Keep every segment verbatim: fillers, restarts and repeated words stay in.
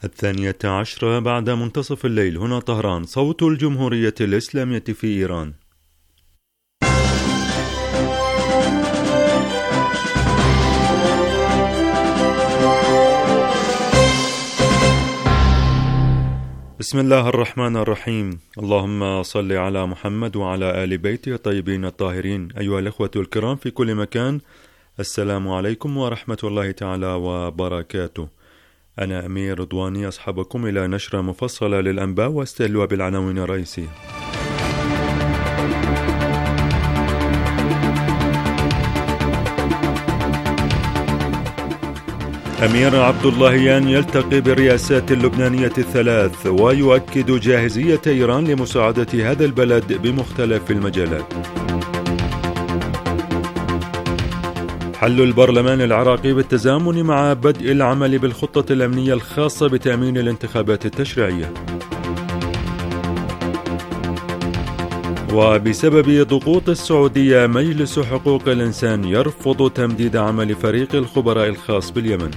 الثانية عشرة بعد منتصف الليل هنا طهران، صوت الجمهورية الإسلامية في إيران. بسم الله الرحمن الرحيم. اللهم صل على محمد وعلى آل بيته الطيبين الطاهرين. أيها الأخوة الكرام في كل مكان، السلام عليكم ورحمة الله تعالى وبركاته. أنا أمير رضواني أصحبكم إلى نشرة مفصلة للأنباء واستهلوا بالعناوين الرئيسية. أمير عبد اللهيان يلتقي بالرئاسات اللبنانية الثلاث ويؤكد جاهزية إيران لمساعدة هذا البلد بمختلف المجالات. حل البرلمان العراقي بالتزامن مع بدء العمل بالخطة الأمنية الخاصة بتأمين الانتخابات التشريعية. وبسبب ضغوط السعودية مجلس حقوق الإنسان يرفض تمديد عمل فريق الخبراء الخاص باليمن.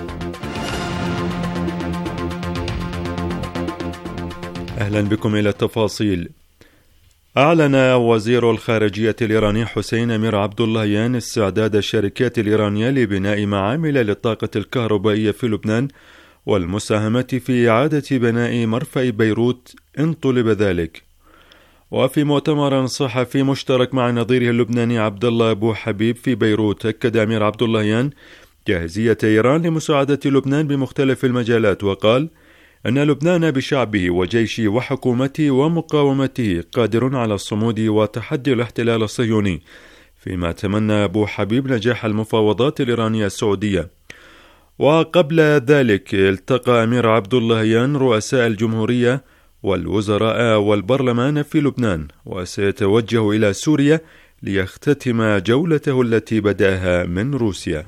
أهلا بكم إلى التفاصيل. أعلن وزير الخارجية الإيراني حسين أمير عبد اللهيان استعداد الشركات الإيرانية لبناء معامل للطاقة الكهربائية في لبنان والمساهمة في إعادة بناء مرفأ بيروت إن طلب ذلك. وفي مؤتمر صحفي مشترك مع نظيره اللبناني عبد الله أبو حبيب في بيروت، أكد أمير عبد اللهيان جاهزية إيران لمساعدة لبنان بمختلف المجالات، وقال أن لبنان بشعبه وجيشه وحكومته ومقاومته قادر على الصمود وتحدي الاحتلال الصهيوني، فيما تمنى أبو حبيب نجاح المفاوضات الإيرانية السعودية. وقبل ذلك التقى أمير عبد اللهيان رؤساء الجمهورية والوزراء والبرلمان في لبنان، وسيتوجه إلى سوريا ليختتم جولته التي بدأها من روسيا.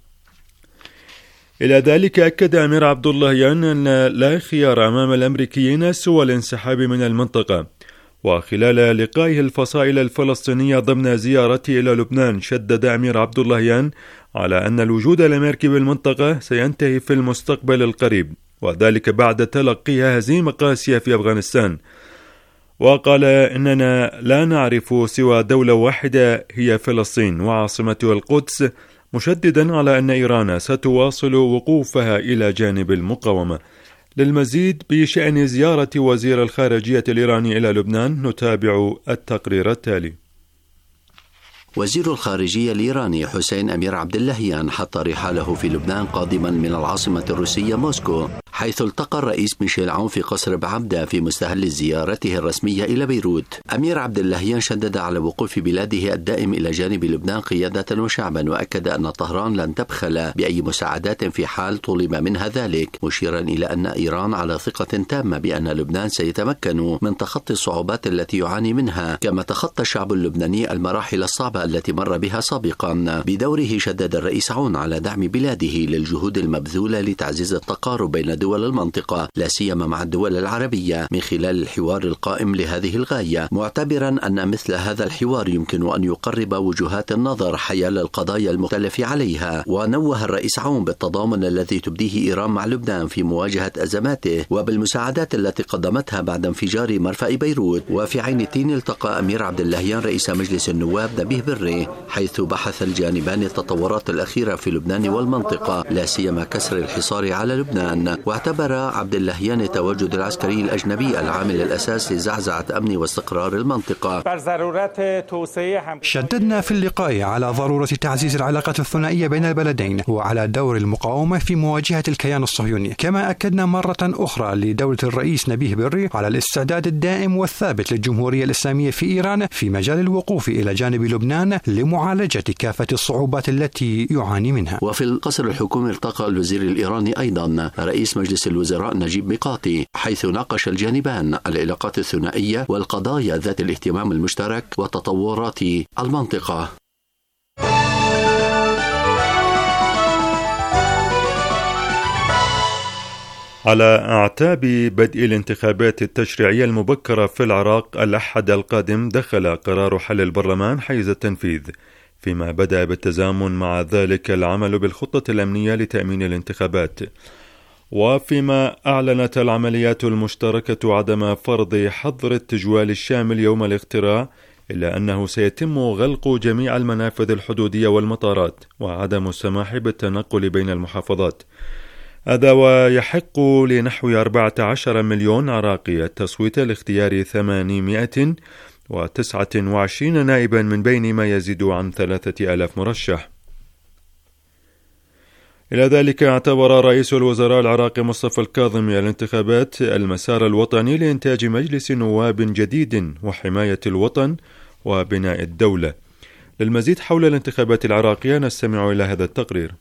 إلى ذلك أكد أمير عبد اللهيان أن لا خيار أمام الأمريكيين سوى الانسحاب من المنطقة. وخلال لقائه الفصائل الفلسطينية ضمن زيارته إلى لبنان، شدد أمير عبد اللهيان على أن الوجود الأمريكي بالمنطقة سينتهي في المستقبل القريب، وذلك بعد تلقيها هزيمة قاسية في أفغانستان. وقال إننا لا نعرف سوى دولة واحدة هي فلسطين وعاصمتها القدس، مشددا على أن إيران ستواصل وقوفها إلى جانب المقاومة. للمزيد بشأن زيارة وزير الخارجية الإيراني إلى لبنان نتابع التقرير التالي. وزير الخارجية الإيراني حسين أمير عبد اللهيان حط رحاله في لبنان قادما من العاصمة الروسية موسكو، حيث التقى الرئيس ميشيل عون في قصر بعبدة في مستهل زيارته الرسمية إلى بيروت. أمير عبد اللهيان شدد على وقوف بلاده الدائم إلى جانب لبنان قيادة وشعبا، وأكد أن طهران لن تبخل بأي مساعدات في حال طلب منها ذلك، مشيرا إلى أن إيران على ثقة تامة بأن لبنان سيتمكن من تخطي الصعوبات التي يعاني منها، كما تخطى الشعب اللبناني المراحل الصعبة التي مر بها سابقا. بدوره شدد الرئيس عون على دعم بلاده للجهود المبذولة لتعزيز التقارب بين دول المنطقة، لا سيما مع الدول العربية، من خلال الحوار القائم لهذه الغاية، معتبرا أن مثل هذا الحوار يمكن أن يقرب وجهات النظر حيال القضايا المختلف عليها. ونوه الرئيس عون بالتضامن الذي تبديه إيران مع لبنان في مواجهة أزماته وبالمساعدات التي قدمتها بعد انفجار مرفأ بيروت. وفي عين التين التقى أمير عبد اللهيان رئيس مجلس النواب نبيه بري، حيث بحث الجانبان التطورات الأخيرة في لبنان والمنطقة، لا سيما كسر الحصار على لبنان. واعتبر عبد اللهيان التواجد العسكري الأجنبي العامل الأساسي لزعزعة أمن واستقرار المنطقة. شددنا في اللقاء على ضرورة تعزيز العلاقات الثنائية بين البلدين وعلى دور المقاومة في مواجهة الكيان الصهيوني، كما أكدنا مرة أخرى لدولة الرئيس نبيه بري على الاستعداد الدائم والثابت للجمهورية الإسلامية في إيران في مجال الوقوف إلى جانب لبنان لمعالجة كافة الصعوبات التي يعاني منها. وفي القصر الحكومي التقى الوزير الإيراني أيضا رئيس مجلس الوزراء نجيب ميقاتي، حيث ناقش الجانبان العلاقات الثنائية والقضايا ذات الاهتمام المشترك وتطورات المنطقة. على أعتاب بدء الانتخابات التشريعية المبكرة في العراق الأحد القادم، دخل قرار حل البرلمان حيز التنفيذ، فيما بدأ بالتزامن مع ذلك العمل بالخطة الأمنية لتأمين الانتخابات. وفيما أعلنت العمليات المشتركة عدم فرض حظر التجوال الشامل يوم الاختراع، إلا أنه سيتم غلق جميع المنافذ الحدودية والمطارات وعدم السماح بالتنقل بين المحافظات. هذا ويحق لنحو أربعة عشر مليون عراقي التصويت لاختيار ثمانمائة وتسعة وعشرين نائبا من بين ما يزيد عن ثلاثة آلاف مرشح. إلى ذلك اعتبر رئيس الوزراء العراقي مصطفى الكاظمي الانتخابات المسار الوطني لإنتاج مجلس نواب جديد وحماية الوطن وبناء الدولة. للمزيد حول الانتخابات العراقية نستمع إلى هذا التقرير.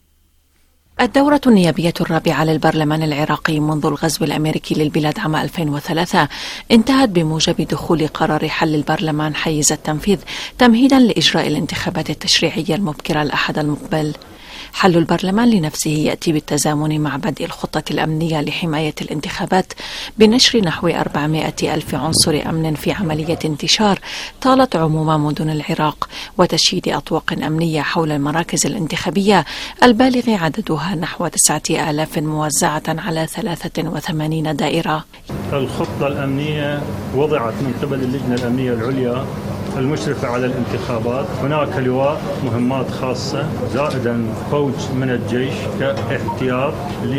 الدورة النيابية الرابعة للبرلمان العراقي منذ الغزو الأمريكي للبلاد عام ألفين وثلاثة انتهت بموجب دخول قرار حل البرلمان حيز التنفيذ تمهيدا لإجراء الانتخابات التشريعية المبكرة الأحد المقبل. حل البرلمان لنفسه يأتي بالتزامن مع بدء الخطة الأمنية لحماية الانتخابات بنشر نحو أربعمائة ألف عنصر أمن في عملية انتشار طالت عموم مدن العراق، وتشييد أطواق أمنية حول المراكز الانتخابية البالغ عددها نحو تسعة آلاف موزعة على ثلاثة وثمانين دائرة. الخطة الأمنية وضعت من قبل اللجنة الأمنية العليا المشرفة على الانتخابات. هناك لواء مهمات خاصة زائدا فوج من الجيش كاحتياط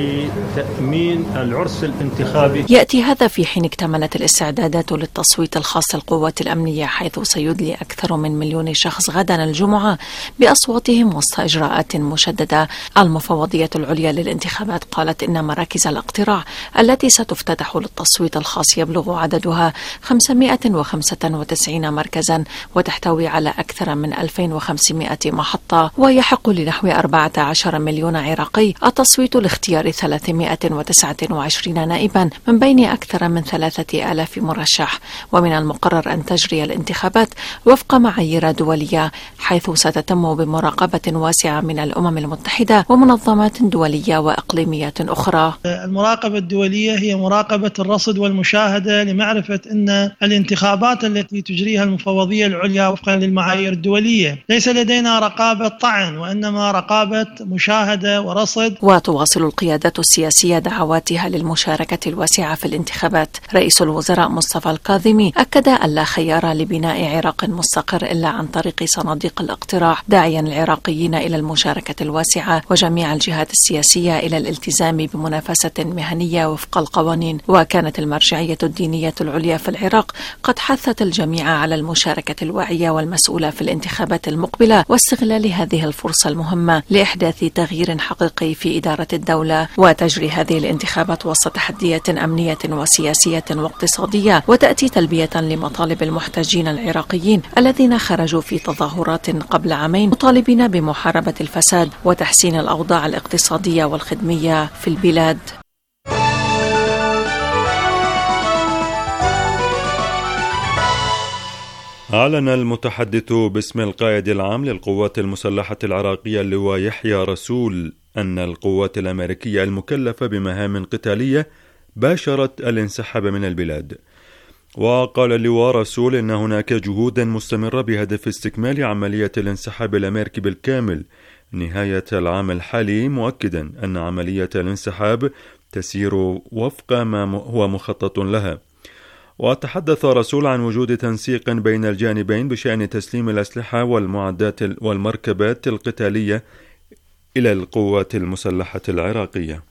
لتأمين العرس الانتخابي. يأتي هذا في حين اكتملت الاستعدادات للتصويت الخاص للقوات الأمنية، حيث سيدلي أكثر من مليون شخص غدا الجمعة بأصواتهم وسط إجراءات مشددة. المفوضية العليا للانتخابات قالت إن مراكز الاقتراع التي ستفتتح للتصويت الخاص يبلغ عددها خمسمائة وخمسة وتسعين مركزا وتحتوي على أكثر من ألفين وخمسمائة محطة، ويحق لنحو أربعة عشر مليون عراقي التصويت لاختيار ثلاثمائة وتسعة وعشرين نائبا من بين أكثر من ثلاثة آلاف مرشح. ومن المقرر أن تجري الانتخابات وفق معايير دولية، حيث ستتم بمراقبة واسعة من الأمم المتحدة ومنظمات دولية وإقليمية أخرى. المراقبة الدولية هي مراقبة الرصد والمشاهدة لمعرفة أن الانتخابات التي تجريها المفوضية العليا وفقا للمعايير الدولية ليس لدينا رقابة طعن، وإنما رقابة مشاهدة ورصد. وتواصل القيادات السياسية دعواتها للمشاركة الواسعة في الانتخابات. رئيس الوزراء مصطفى الكاظمي أكد أن لا خيار لبناء عراق مستقر إلا عن طريق صناديق الاقتراع، داعيا العراقيين إلى المشاركة الواسعة وجميع الجهات السياسية إلى الالتزام بمنافسة مهنية وفق القوانين. وكانت المرجعية الدينية العليا في العراق قد حثت الجميع على المشاركة الواعية والمسؤولة في الانتخابات المقبلة واستغلال هذه الفرصة المهمة لإحداث تغيير حقيقي في إدارة الدولة. وتجري هذه الانتخابات وسط تحديات أمنية وسياسية واقتصادية، وتأتي تلبية لمطالب المحتجين العراقيين الذين خرجوا في تظاهرات قبل عامين مطالبين بمحاربة الفساد وتحسين الأوضاع الاقتصادية والخدمية في البلاد. أعلن المتحدث باسم القائد العام للقوات المسلحة العراقية اللواء يحيى رسول أن القوات الأمريكية المكلفة بمهام قتالية باشرت الانسحاب من البلاد. وقال اللواء رسول إن هناك جهودا مستمرة بهدف استكمال عملية الانسحاب الأمريكي بالكامل نهاية العام الحالي، مؤكدا أن عملية الانسحاب تسير وفق ما هو مخطط لها. وتحدث رسول عن وجود تنسيق بين الجانبين بشأن تسليم الأسلحة والمعدات والمركبات القتالية إلى القوات المسلحة العراقية.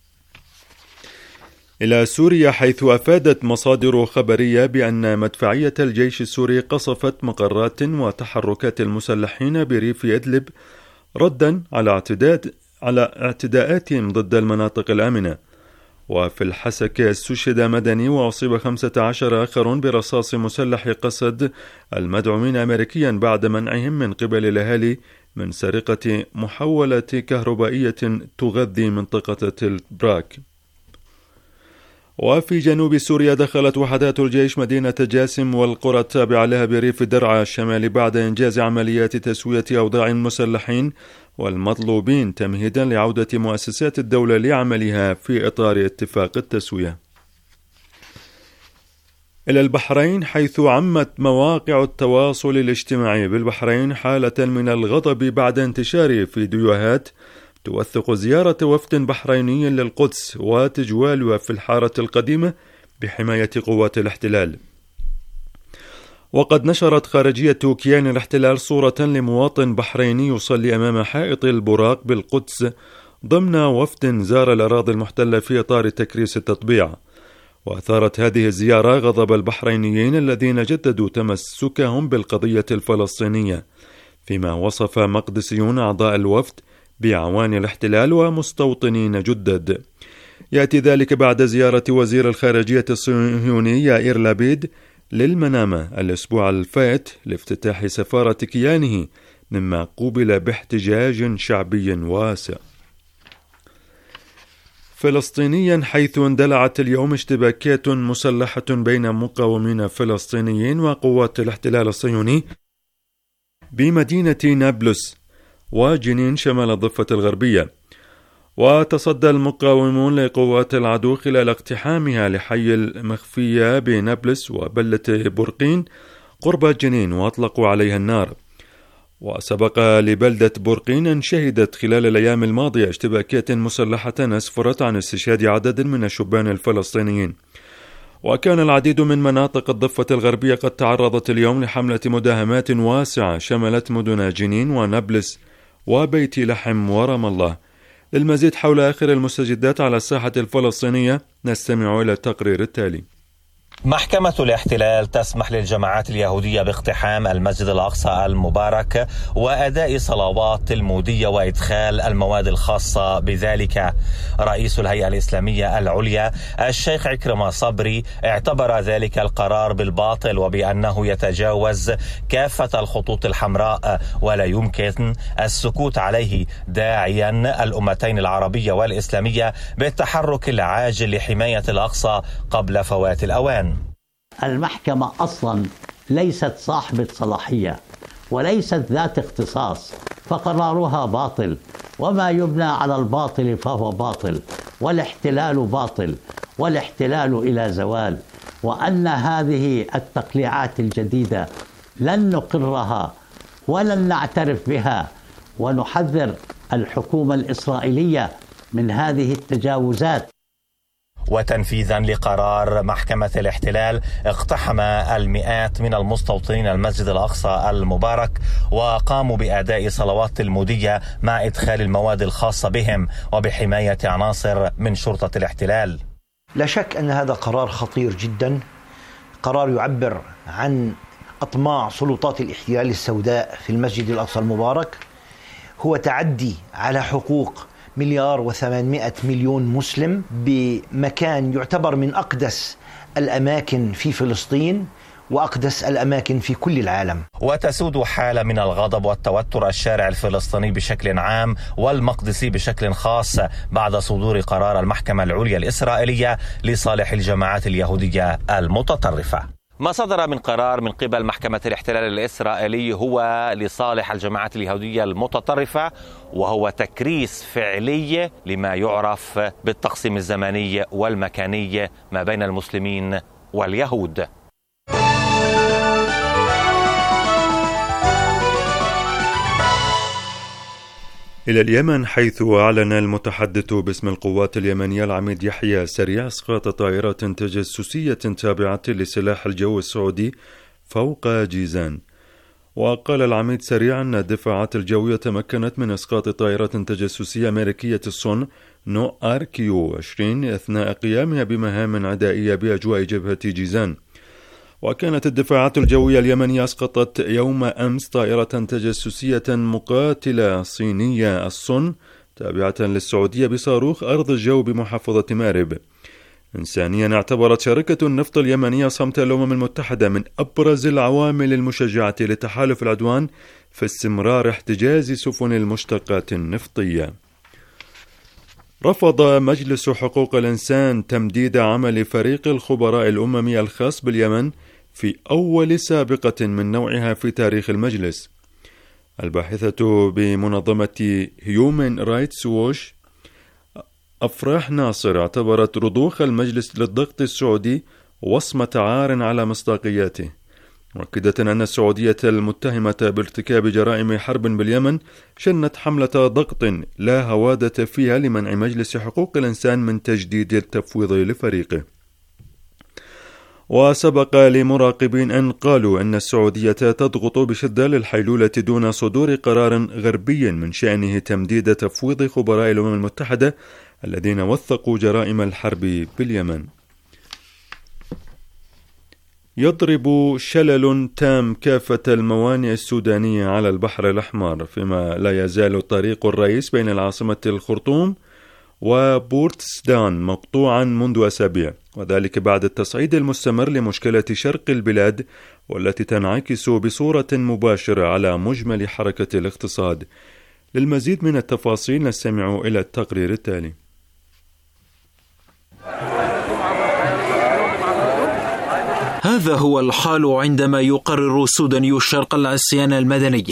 إلى سوريا، حيث أفادت مصادر خبرية بأن مدفعية الجيش السوري قصفت مقرات وتحركات المسلحين بريف إدلب ردا على اعتداء على اعتداءاتهم ضد المناطق الآمنة. وفي الحسكة استشهد مدني وأصيب خمسة عشر آخر برصاص مسلح قصد المدعومين أمريكيا بعد منعهم من قبل الأهالي من سرقة محولة كهربائية تغذي منطقة البراك. وفي جنوب سوريا دخلت وحدات الجيش مدينة جاسم والقرى التابعة لها بريف درعا الشمالي بعد إنجاز عمليات تسوية أوضاع المسلحين والمطلوبين تمهيدا لعودة مؤسسات الدولة لعملها في إطار اتفاق التسوية. إلى البحرين، حيث عمت مواقع التواصل الاجتماعي بالبحرين حالة من الغضب بعد انتشار فيديوهات توثق زيارة وفد بحريني للقدس وتجوالها في الحارة القديمة بحماية قوات الاحتلال. وقد نشرت خارجية كيان الاحتلال صورة لمواطن بحريني يصلي أمام حائط البراق بالقدس ضمن وفد زار الأراضي المحتلة في إطار تكريس التطبيع. وأثارت هذه الزيارة غضب البحرينيين الذين جددوا تمسكهم بالقضية الفلسطينية، فيما وصف مقدسيون أعضاء الوفد بأعوان الاحتلال ومستوطنين جدد. يأتي ذلك بعد زيارة وزير الخارجية الصهيوني يائير لابيد للمنامة الأسبوع الفات لافتتاح سفارة كيانه، مما قوبل باحتجاج شعبي واسع. فلسطينيا، حيث اندلعت اليوم اشتباكات مسلحة بين مقاومين فلسطينيين وقوات الاحتلال الصهيوني بمدينة نابلس وجنين شمال الضفة الغربية. وتصدى المقاومون لقوات العدو خلال اقتحامها لحي المخفية بنابلس وبلة برقين قرب جنين وأطلقوا عليها النار. وسبق لبلدة برقين أن شهدت خلال الأيام الماضية اشتباكات مسلحة أسفرت عن استشهاد عدد من الشبان الفلسطينيين. وكان العديد من مناطق الضفة الغربية قد تعرضت اليوم لحملة مداهمات واسعة شملت مدن جنين ونابلس وبيت لحم ورام الله. للمزيد حول آخر المستجدات على الساحة الفلسطينية نستمع إلى التقرير التالي. محكمة الاحتلال تسمح للجماعات اليهودية باقتحام المسجد الأقصى المبارك وأداء صلوات تلمودية وإدخال المواد الخاصة بذلك. رئيس الهيئة الإسلامية العليا الشيخ عكرمة صبري اعتبر ذلك القرار بالباطل وبأنه يتجاوز كافة الخطوط الحمراء ولا يمكن السكوت عليه، داعيا الأمتين العربية والإسلامية بالتحرك العاجل لحماية الأقصى قبل فوات الأوان. المحكمة أصلا ليست صاحبة صلاحية وليست ذات اختصاص، فقرارها باطل، وما يبنى على الباطل فهو باطل، والاحتلال باطل، والاحتلال إلى زوال. وأن هذه التقليعات الجديدة لن نقرها ولن نعترف بها، ونحذر الحكومة الإسرائيلية من هذه التجاوزات. وتنفيذا لقرار محكمة الاحتلال اقتحم المئات من المستوطنين المسجد الأقصى المبارك وقاموا بأداء صلوات تلمودية مع إدخال المواد الخاصة بهم وبحماية عناصر من شرطة الاحتلال. لا شك أن هذا قرار خطير جدا، قرار يعبر عن أطماع سلطات الاحتلال السوداء في المسجد الأقصى المبارك، هو تعدي على حقوق مليار وثمانمائة مليون مسلم بمكان يعتبر من أقدس الأماكن في فلسطين وأقدس الأماكن في كل العالم. وتسود حالة من الغضب والتوتر الشارع الفلسطيني بشكل عام والمقدسي بشكل خاص بعد صدور قرار المحكمة العليا الإسرائيلية لصالح الجماعات اليهودية المتطرفة. ما صدر من قرار من قبل محكمة الاحتلال الإسرائيلي هو لصالح الجماعات اليهودية المتطرفة، وهو تكريس فعلي لما يعرف بالتقسيم الزمني والمكاني ما بين المسلمين واليهود. إلى اليمن، حيث أعلن المتحدث باسم القوات اليمنية العميد يحيى سريع إسقاط طائرة تجسسية تابعة لسلاح الجو السعودي فوق جيزان. وقال العميد سريع أن الدفاعات الجوية تمكنت من إسقاط طائرة تجسسية أمريكية الصنع نوع آر كيو عشرين أثناء قيامها بمهام عدائية بأجواء جبهة جيزان. وكانت الدفاعات الجوية اليمنية أسقطت يوم أمس طائرة تجسسية مقاتلة صينية الصن تابعة للسعودية بصاروخ أرض الجو بمحافظة مأرب. إنسانيا، اعتبرت شركة النفط اليمنية صمت الأمم المتحدة من أبرز العوامل المشجعة لتحالف العدوان في استمرار احتجاز سفن المشتقات النفطية. رفض مجلس حقوق الإنسان تمديد عمل فريق الخبراء الأممي الخاص باليمن في أول سابقة من نوعها في تاريخ المجلس. الباحثة بمنظمة هيومن رايتس ووش أفراح ناصر اعتبرت رضوخ المجلس للضغط السعودي وصمة عار على مصداقياته، مؤكدة أن السعودية المتهمة بارتكاب جرائم حرب باليمن شنت حملة ضغط لا هوادة فيها لمنع مجلس حقوق الإنسان من تجديد التفويض لفريقه. وسبق لمراقبين أن قالوا أن السعودية تضغط بشدة للحيلولة دون صدور قرار غربي من شأنه تمديد تفويض خبراء الأمم المتحدة الذين وثقوا جرائم الحرب باليمن. يضرب شلل تام كافة الموانئ السودانية على البحر الأحمر، فيما لا يزال طريق الرئيس بين العاصمة الخرطوم وبورت سودان مقطوعا منذ أسابيع، وذلك بعد التصعيد المستمر لمشكلة شرق البلاد والتي تنعكس بصورة مباشرة على مجمل حركة الاقتصاد. للمزيد من التفاصيل نستمع إلى التقرير التالي. هذا هو الحال عندما يقرر سوداني الشرق العصيان المدني.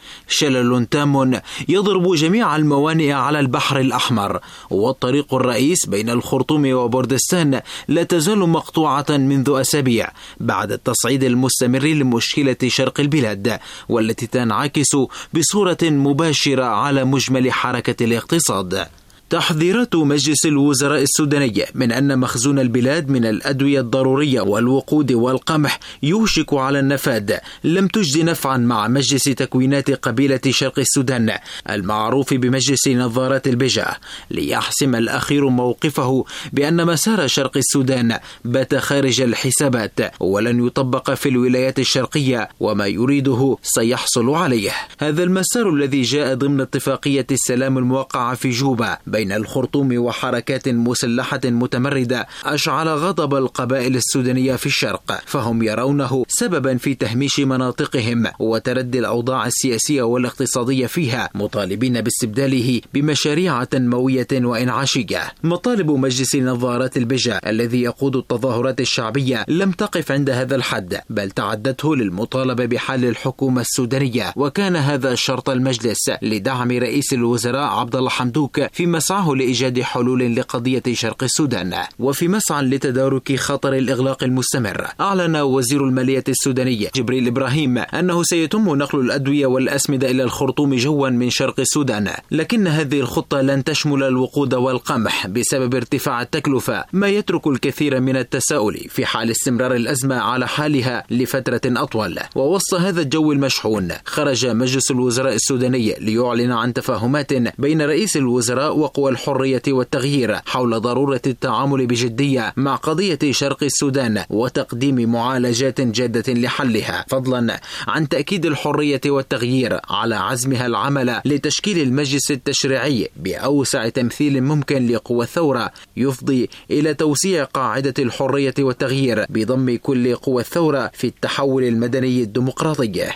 شلل تام يضرب جميع الموانئ على البحر الأحمر، والطريق الرئيس بين الخرطوم وبردستان لا تزال مقطوعة منذ أسابيع بعد التصعيد المستمر لمشكلة شرق البلاد والتي تنعكس بصورة مباشرة على مجمل حركة الاقتصاد. تحذيرات مجلس الوزراء السوداني من أن مخزون البلاد من الأدوية الضرورية والوقود والقمح يوشك على النفاد لم تجد نفعا مع مجلس تكوينات قبيلة شرق السودان المعروف بمجلس نظارات البجة، ليحسم الأخير موقفه بأن مسار شرق السودان بات خارج الحسابات ولن يطبق في الولايات الشرقية، وما يريده سيحصل عليه. هذا المسار الذي جاء ضمن اتفاقية السلام الموقعة في جوبا بين الخرطوم وحركات مسلحة متمردة أشعل غضب القبائل السودانية في الشرق، فهم يرونه سببا في تهميش مناطقهم وتردي الأوضاع السياسية والاقتصادية فيها، مطالبين باستبداله بمشاريع تنموية وإنعاشية. مطالب مجلس نظارات البجة الذي يقود التظاهرات الشعبية لم تقف عند هذا الحد، بل تعدته للمطالبة بحل الحكومة السودانية، وكان هذا شرط المجلس لدعم رئيس الوزراء عبد الله حمدوك في مسعاه لإيجاد حلول لقضية شرق السودان. وفي مسعى لتدارك خطر الإغلاق المستمر، أعلن وزير المالية السوداني جبريل إبراهيم أنه سيتم نقل الأدوية والأسمدة إلى الخرطوم جوا من شرق السودان، لكن هذه الخطة لن تشمل الوقود والقمح بسبب ارتفاع التكلفة، ما يترك الكثير من التساؤل في حال استمرار الأزمة على حالها لفترة أطول. ووسط هذا الجو المشحون خرج مجلس الوزراء السوداني ليعلن عن تفاهمات بين رئيس الوزراء وقوى الحرية والتغيير حول ضرورة التعامل بجدية مع قضية شرق السودان وتقديم معالجات جادة لحلها، فضلا عن تأكيد الحرية والتغيير على عزمها العمل لتشكيل المجلس التشريعي بأوسع تمثيل ممكن لقوى الثورة يفضي إلى توسيع قاعدة الحرية والتغيير بضم كل قوى الثورة في التحول المدني الديمقراطي.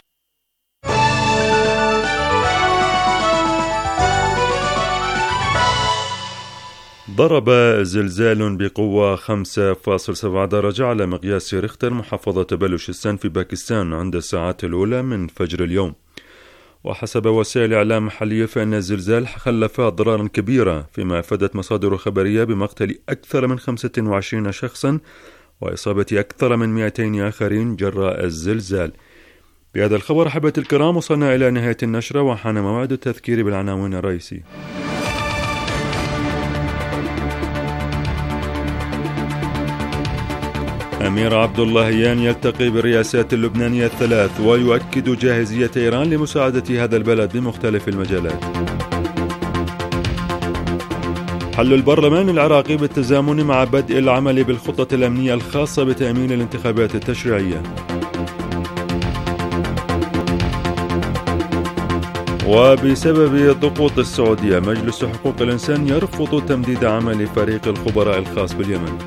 ضرب زلزال بقوة خمسة فاصلة سبعة درجة على مقياس ريختر محافظة بلوشستان في باكستان عند الساعات الأولى من فجر اليوم. وحسب وسائل إعلام محلية فإن الزلزال خلف أضرارا كبيرة، فيما أفادت مصادر خبرية بمقتل أكثر من خمسة وعشرين شخصا وإصابة أكثر من مئتين آخرين جراء الزلزال. بهذا الخبر أحبتي الكرام وصلنا إلى نهاية النشرة، وحان موعد التذكير بالعناوين الرئيسية. أمير عبد اللهيان يلتقي بالرئاسات اللبنانية الثلاث ويؤكد جاهزية إيران لمساعدة هذا البلد بمختلف المجالات. حل البرلمان العراقي بالتزامن مع بدء العمل بالخطة الأمنية الخاصة بتأمين الانتخابات التشريعية. وبسبب ضغوط السعودية مجلس حقوق الإنسان يرفض تمديد عمل فريق الخبراء الخاص باليمن.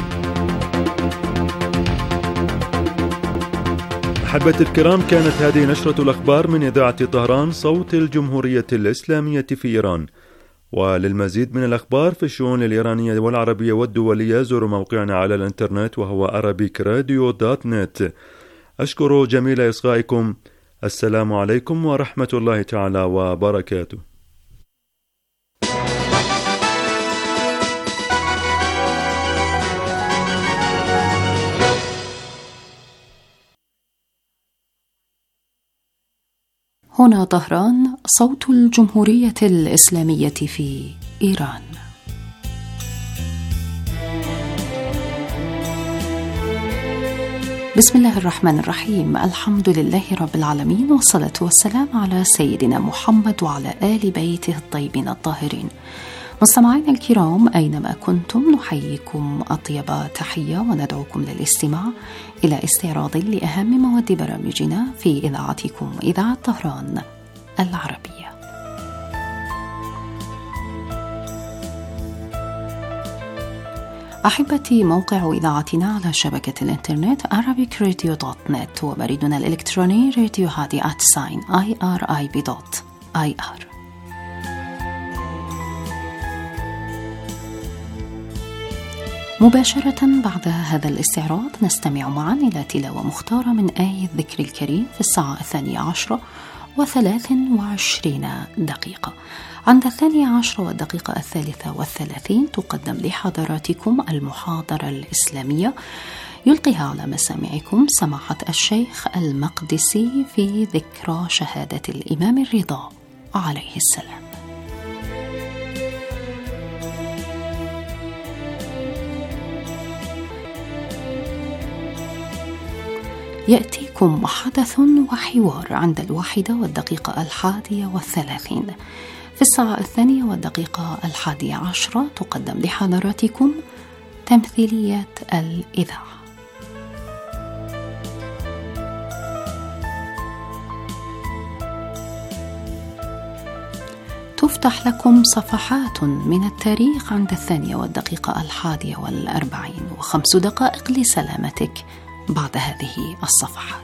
أحبتي الكرام، كانت هذه نشرة الأخبار من إذاعة طهران صوت الجمهورية الإسلامية في إيران. وللمزيد من الأخبار في الشؤون الإيرانية والعربية والدولية زوروا موقعنا على الإنترنت وهو أرابيك راديو دوت نت. أشكر جميل إصغائكم. السلام عليكم ورحمة الله تعالى وبركاته. هنا طهران، صوت الجمهورية الإسلامية في إيران. بسم الله الرحمن الرحيم. الحمد لله رب العالمين، والصلاة والسلام على سيدنا محمد وعلى آل بيته الطيبين الطاهرين. مستمعينا الكرام أينما كنتم، نحييكم أطيب تحية وندعوكم للاستماع إلى استعراض لأهم مواد برامجنا في إذاعتكم إذاعة طهران العربية. أحبتي، موقع إذاعتنا على شبكة الإنترنت arabic radio dot net، وبريدنا الإلكتروني راديو هادي at sign irib dot ir. مباشرة بعد هذا الاستعراض نستمع معا إلى تلاوة مختارة من آية الذكر الكريم في الساعة الثانية عشرة وثلاث وعشرين دقيقة. عند الثانية عشرة والدقيقة الثالثة والثلاثين تقدم لحضراتكم المحاضرة الإسلامية يلقيها على مسامعكم سماحة الشيخ المقدسي في ذكرى شهادة الإمام الرضا عليه السلام. يأتيكم حدث وحوار عند الواحدة والدقيقة الحادية والثلاثين. في الساعة الثانية والدقيقة الحادية عشرة تقدم لحضراتكم تمثيلية الإذاعة. تفتح لكم صفحات من التاريخ عند الثانية والدقيقة الحادية والأربعين، وخمس دقائق لسلامتك بعد هذه الصفحات.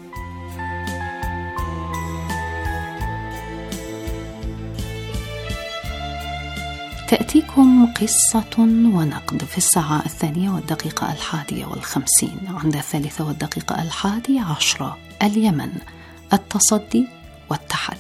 تأتيكم قصة ونقد في الساعة الثانية والدقيقة الحادية والخمسين. عند الثالثة والدقيقة الحادية عشرة اليمن، التصدي والتحدي.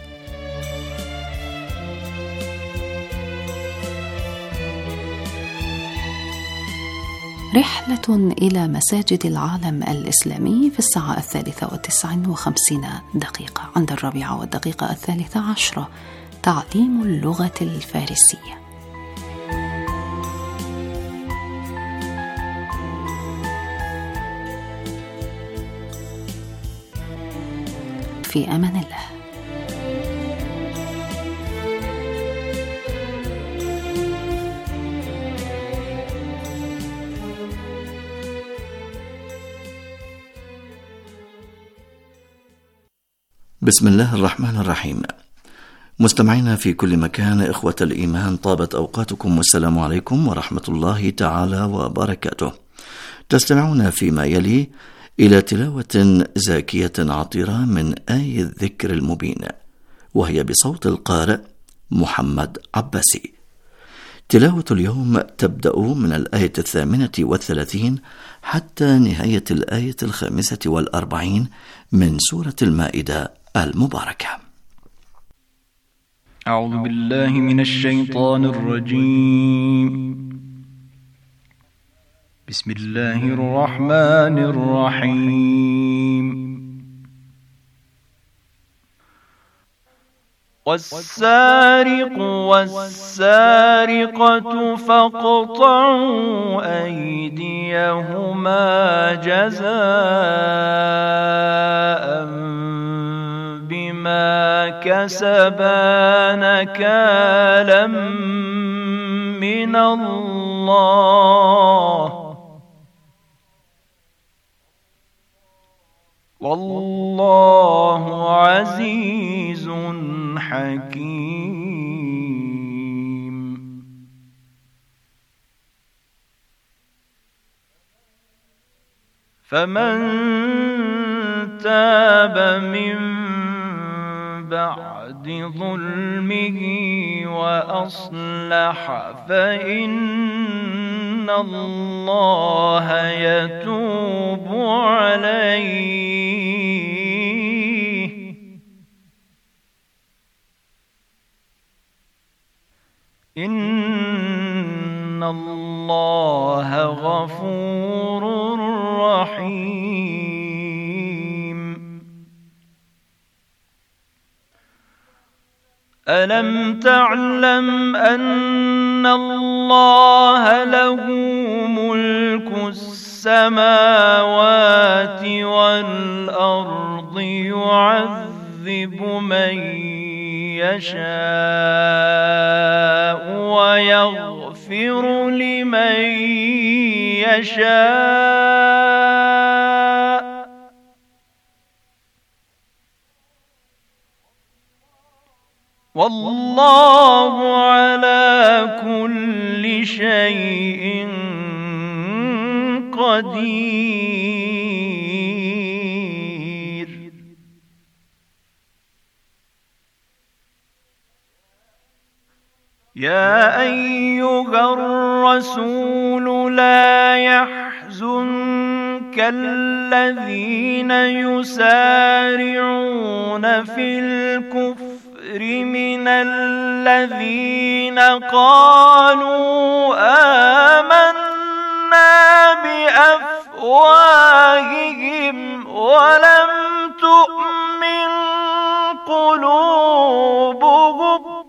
رحلة إلى مساجد العالم الإسلامي في الساعة الثالثة وتسع وخمسين دقيقة. عند الرابعة والدقيقة الثالثة عشرة تعليم اللغة الفارسية. في أمان الله. بسم الله الرحمن الرحيم. مستمعينا في كل مكان، إخوة الإيمان، طابت أوقاتكم والسلام عليكم ورحمة الله تعالى وبركاته. تستمعون فيما يلي إلى تلاوة زاكية عطرة من آية الذكر المبين، وهي بصوت القارئ محمد عباسي. تلاوة اليوم تبدأ من الآية الثامنة والثلاثين حتى نهاية الآية الخامسة والأربعين من سورة المائدة المباركة. أعوذ بالله من الشيطان الرجيم. بسم الله الرحمن الرحيم. والسارق والسارقة فاقطعوا أيديهما جزاء بما كسبا نكالا من الله والله عزيز حكيم. فمن تاب من بعد ظلمه وأصلح فإن الله يتوب عليه إن الله غفور رحيم. ألم تعلم أن الله له ملك السماوات والأرض يعذب من يشاء ويغفر لمن يشاء والله على كل شيء قدير. يا أيها الرسول لا يحزنك الذين يسارعون في الكفر من الذين قالوا آمنا بأفواههم ولم تؤمن قلوبهم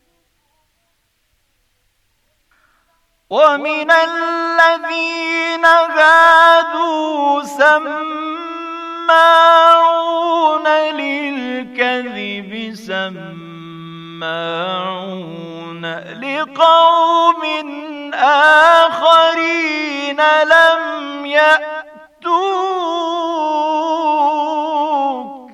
ومن الذين هادوا سماعون للكذب سماعون لقوم آخرين لم يأتوك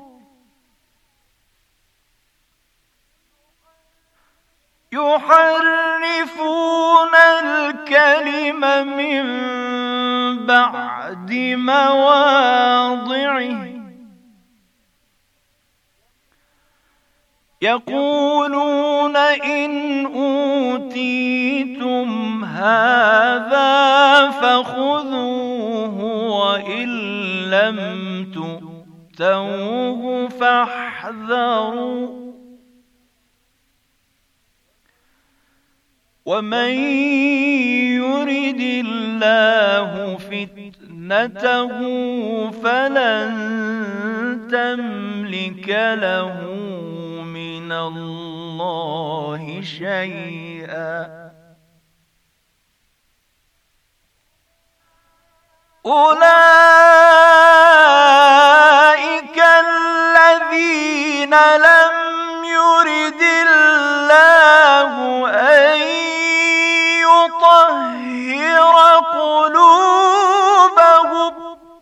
يحرفون الكلم من بعد مواضعه يقولون إن أوتيتم هذا فخذوه وإن لم تؤتوه فاحذروا ومن يرد الله فتنته فلن تملك له من الله شيئا أولئك الذين لم يرد الله أن يطهر قلوبهم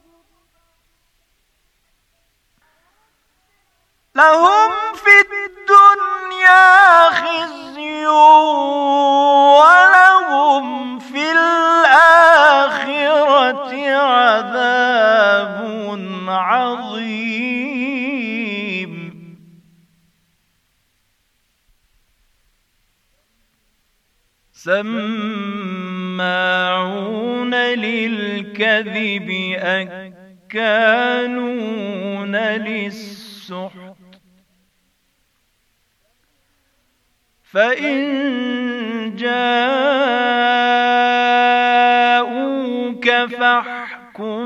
لهم في الدنيا خزي ولهم في الآخرة عذاب عظيم. سماعون للكذب أكالون للسحت فإن جاءوك فاحكم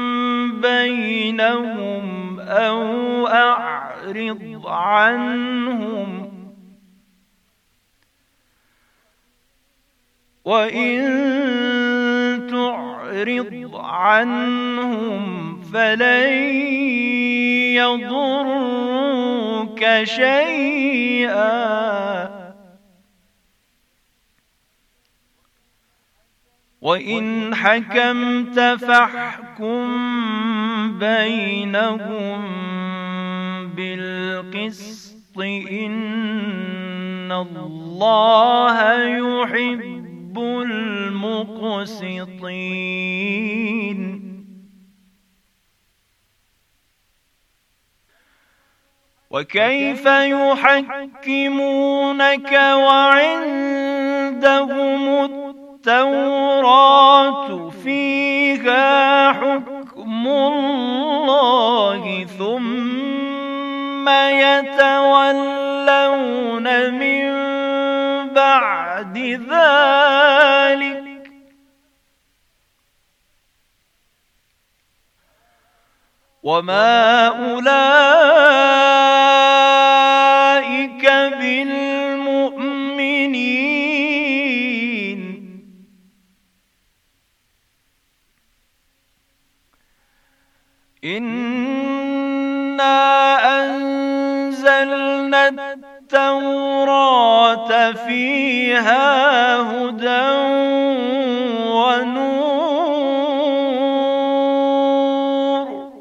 بينهم أو أعرض عنهم وإن تعرض عنهم فلن يضروك شيئا وإن حكمت فاحكم بينهم بالقسط إن الله يحب المقسطين. وكيف يحكمونك وعندهم التوراة فيها حكم الله ثم يتولون من بعد ذلك وما أولئك بالله فيها هدى ونور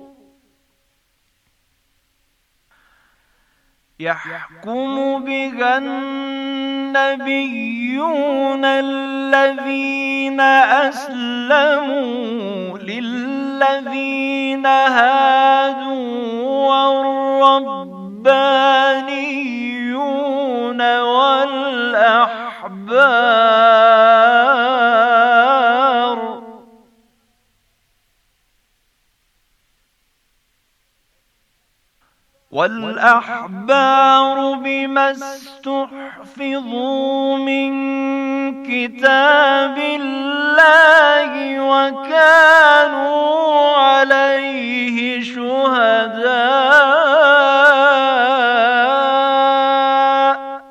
يحكم بها النبيون الذين أسلموا للذين هادوا والربانيون والأحبار والأحبار بما استحفظوا من كتاب الله وكانوا عليه شهداء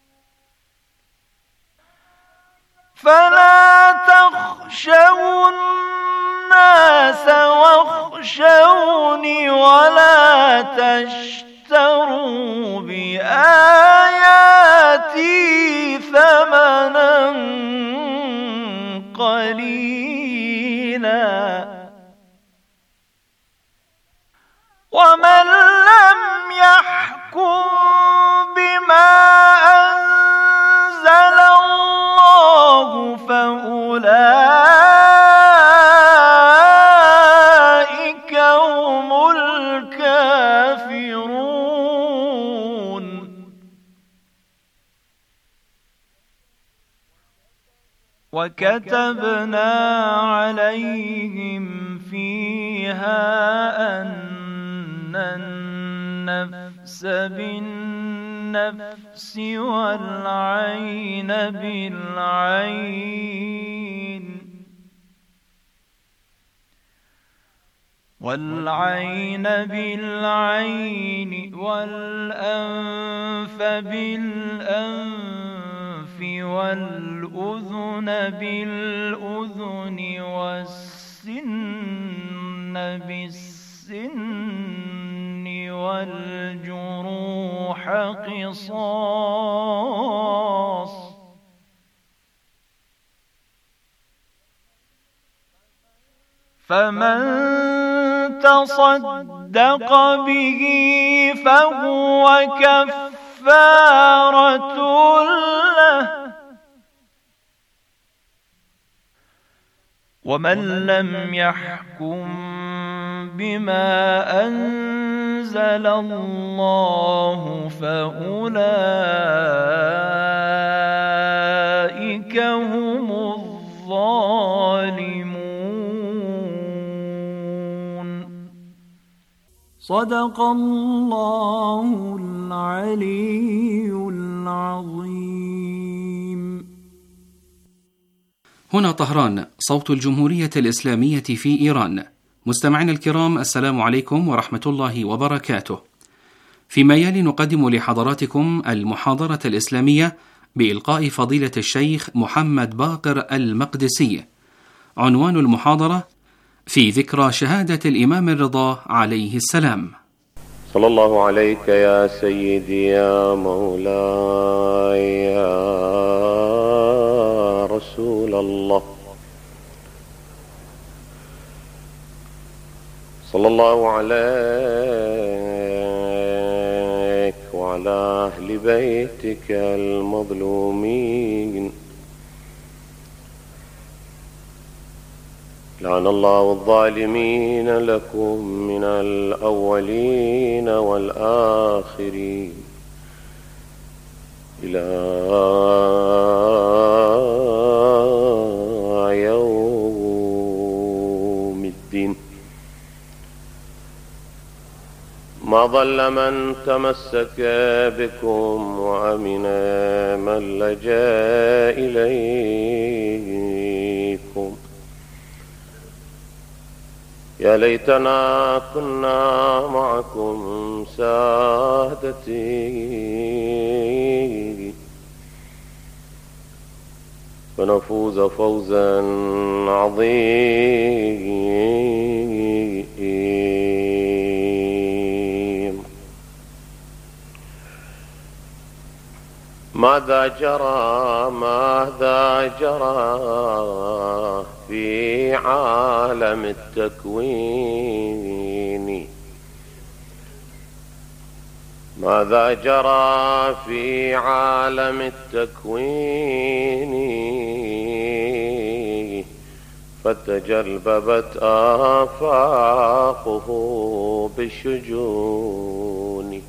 فلا تخشوا الناس واخشوني ولا تشتروا بآياتي ثمنا قليلا ومن لم يحكم بما أنزل الله فأولئك هم الكافرون وكتبنا عليهم فيها أن النفس بالنفس والعين بالعين والعين بالعين والأنف بالأنف والأذن بالأذن والسن بالسن والجروح قصاص فمن تصدق به فهو كفارة له ومن لم يحكم بما أنزل الله فأولئك هم الظالمون. صدق الله العلي العظيم. هنا طهران، صوت الجمهورية الإسلامية في إيران. مستمعينا الكرام، السلام عليكم ورحمة الله وبركاته. فيما يلي نقدم لحضراتكم المحاضرة الإسلامية بإلقاء فضيلة الشيخ محمد باقر المقدسي. عنوان المحاضرة: في ذكرى شهادة الإمام الرضا عليه السلام. صلى الله عليك يا سيدي يا مولاي يا رسول الله، صلى الله عليك وعلى أهل بيتك المظلومين. لعن الله الظالمين لكم من الأولين والآخرين إلى يوم الدين. ما ضل من تمسك بكم وأمن من لجأ إليكم. يا ليتنا كنا معكم سادتي فنفوز فوزا عظيما. ما ماذا جرى ماذا جرى في عالم التكوين ماذا جرى في عالم التكوين فتجلببت آفاقه بالشجون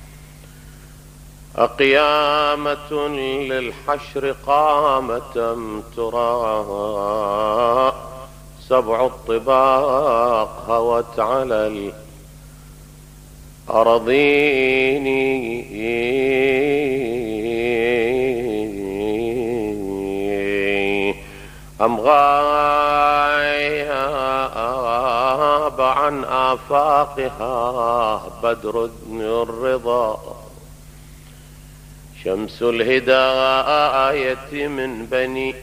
أقيامة للحشر قامة تراها سبع الطباق هوت على الأرضين أم غاب عن آفاقها بدر الرضا شمس الهداية من بني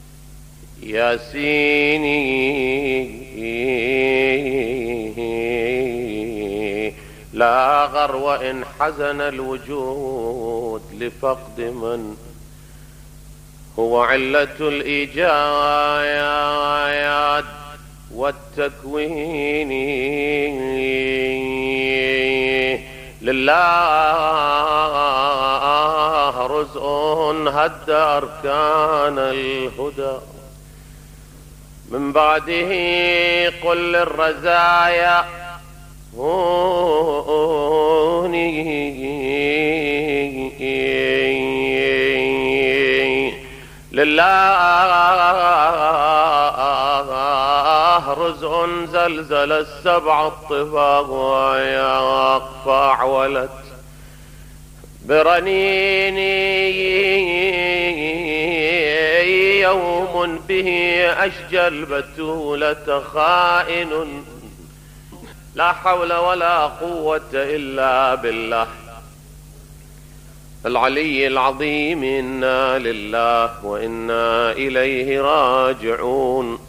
ياسين لا غرو إن حزن الوجود لفقد من هو علة الإيجاد والتكوين لله رزء هد أركان الهدى من بعده قل للرزايا لله رزء زلزل السبع الطباق وياق فأعولت برنيني يوم به أشجى البتولة خائن لا حول ولا قوة إلا بالله العلي العظيم. إنا لله وإنا إليه راجعون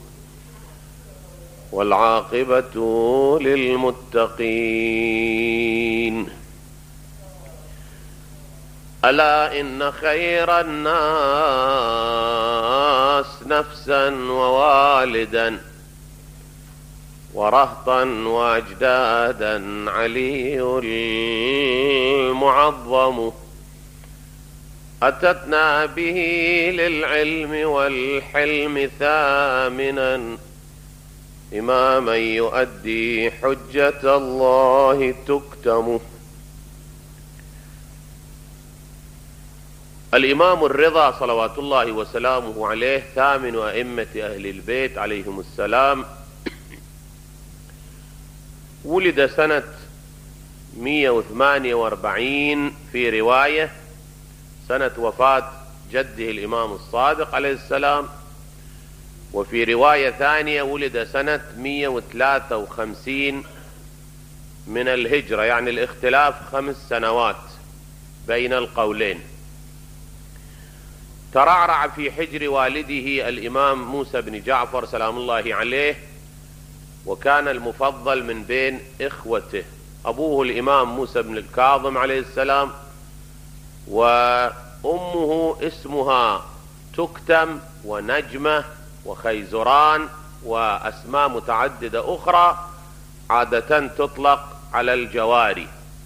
والعاقبة للمتقين. ألا إن خير الناس نفسا ووالدا ورهطا وأجدادا علي المعظم أتتنا به للعلم والحلم ثامنا إماما يؤدي حجة الله تكتم. الإمام الرضا صلوات الله وسلامه عليه ثامن أئمة أهل البيت عليهم السلام، ولد سنة مئة وثمانية وأربعين في رواية، سنة وفاة جده الإمام الصادق عليه السلام، وفي رواية ثانية ولد سنة مئة وثلاثة وخمسين من الهجرة، يعني الاختلاف خمس سنوات بين القولين. ترعرع في حجر والده الإمام موسى بن جعفر سلام الله عليه، وكان المفضل من بين إخوته. أبوه الإمام موسى بن الكاظم عليه السلام، وأمه اسمها تكتم ونجمة وخيزران وأسماء متعددة أخرى عادة تطلق على الجواري.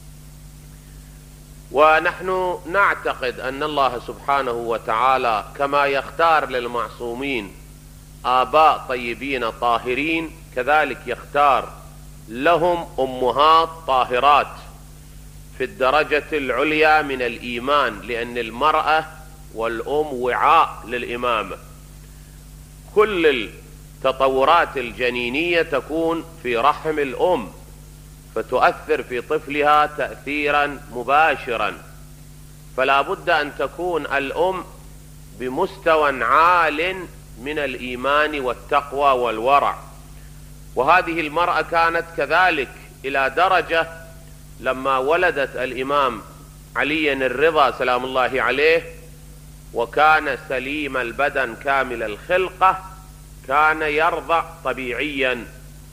ونحن نعتقد أن الله سبحانه وتعالى كما يختار للمعصومين آباء طيبين طاهرين، كذلك يختار لهم أمهات طاهرات في الدرجة العليا من الإيمان، لأن المرأة والأم وعاء للإمامة. كل التطورات الجنينية تكون في رحم الأم، فتؤثر في طفلها تأثيرا مباشرا، فلا بد أن تكون الأم بمستوى عال من الإيمان والتقوى والورع. وهذه المرأة كانت كذلك، إلى درجة لما ولدت الإمام علي الرضا سلام الله عليه وكان سليم البدن كامل الخلقة، كان يرضع طبيعيا،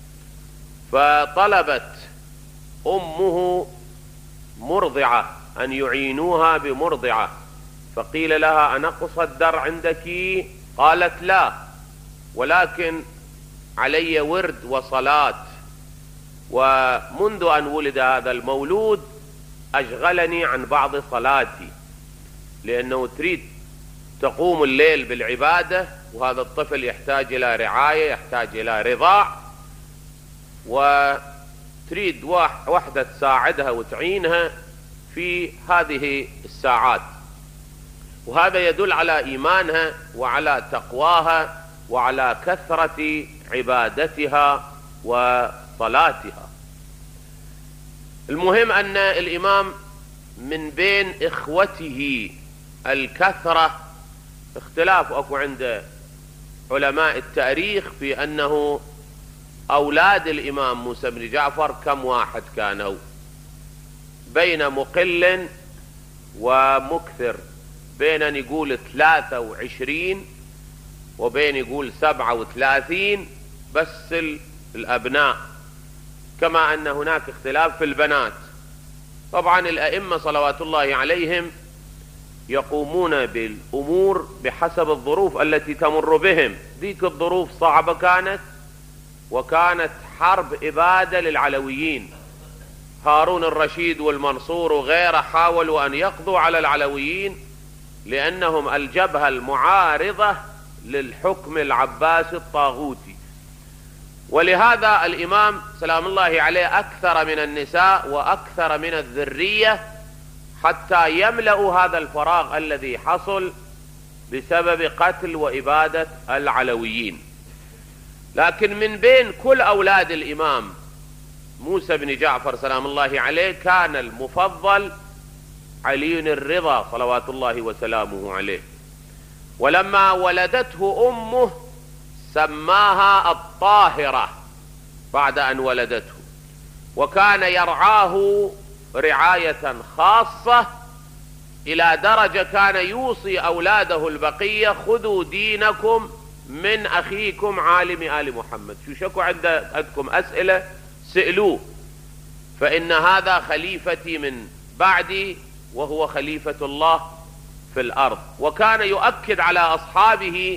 فطلبت أمه مرضعة أن يعينوها بمرضعة، فقيل لها أنقص الدر عندك؟ قالت لا، ولكن علي ورد وصلاة، ومنذ أن ولد هذا المولود أشغلني عن بعض صلاتي، لأنه تريد تقوم الليل بالعبادة، وهذا الطفل يحتاج إلى رعاية، يحتاج إلى رضاع، وتريد وحدة تساعدها وتعينها في هذه الساعات. وهذا يدل على إيمانها وعلى تقواها وعلى كثرة عبادتها وصلاتها. المهم أن الإمام من بين إخوته الكثرة، اختلاف أكو عند علماء التاريخ في أنه أولاد الإمام موسى بن جعفر كم واحد كانوا، بين مقل ومكثر، بين أن يقول ثلاثة وعشرين وبين يقول سبعة وثلاثين بس الأبناء، كما أن هناك اختلاف في البنات. طبعا الأئمة صلوات الله عليهم يقومون بالأمور بحسب الظروف التي تمر بهم. ذيك الظروف صعبة كانت، وكانت حرب إبادة للعلويين. هارون الرشيد والمنصور وغيره حاولوا أن يقضوا على العلويين لأنهم الجبهة المعارضة للحكم العباسي الطاغوتي. ولهذا الإمام سلام الله عليه أكثر من النساء وأكثر من الذرية حتى يملأوا هذا الفراغ الذي حصل بسبب قتل وإبادة العلويين. لكن من بين كل أولاد الإمام موسى بن جعفر سلام الله عليه كان المفضل علي الرضا صلوات الله وسلامه عليه. ولما ولدته أمه سماها الطاهرة بعد أن ولدته، وكان يرعاه رعاية خاصة إلى درجة كان يوصي أولاده البقية: خذوا دينكم من أخيكم عالم آل محمد. شو شكوا عندكم أسئلة سئلوه، فإن هذا خليفتي من بعدي وهو خليفة الله في الأرض. وكان يؤكد على أصحابه